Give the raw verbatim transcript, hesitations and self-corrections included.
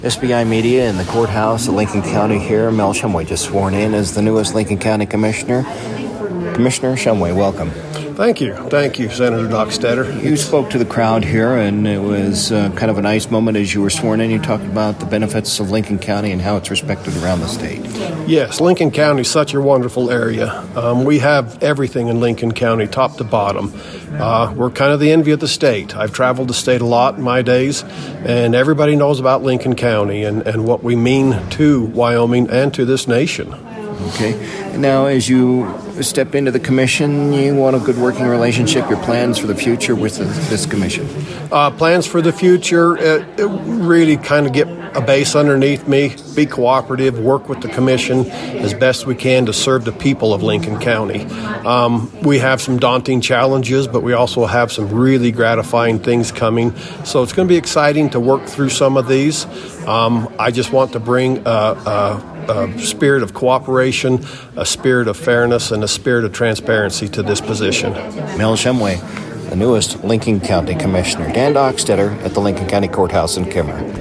S B I Media in the courthouse of Lincoln County here. Mel Shumway just sworn in as the newest Lincoln County Commissioner. Commissioner Shumway, welcome. Thank you. Thank you, Senator Dockstader. You spoke to the crowd here, and it was uh, kind of a nice moment as you were sworn in. You talked about the benefits of Lincoln County and how it's respected around the state. Yes, Lincoln County is such a wonderful area. Um, we have everything in Lincoln County, top to bottom. Uh, we're kind of the envy of the state. I've traveled the state a lot in my days, and everybody knows about Lincoln County and, and what we mean to Wyoming and to this nation. Okay. Now, as you step into the commission, you want a good working relationship, your plans for the future with the, this commission? Uh, plans for the future, uh, really kind of get a base underneath me, be cooperative, work with the commission as best we can to serve the people of Lincoln County. Um, we have some daunting challenges, but we also have some really gratifying things coming. So it's going to be exciting to work through some of these. Um, I just want to bring a, a a spirit of cooperation, a spirit of fairness, and a spirit of transparency to this position. Mel Shumway, the newest Lincoln County Commissioner. Dan Dockstader at the Lincoln County Courthouse in Kimmer.